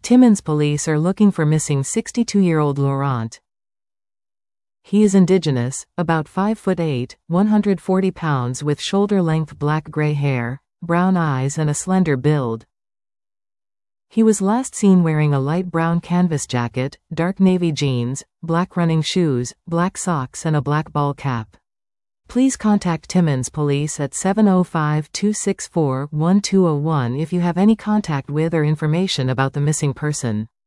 Timmins police are looking for missing 62-year-old Laurent. He is indigenous, about 5'8", 140 pounds with shoulder-length black-gray hair, brown eyes and a slender build. He was last seen wearing a light brown canvas jacket, dark navy jeans, black running shoes, black socks and a black ball cap. Please contact Timmins Police at 705-264-1201 if you have any contact with or information about the missing person.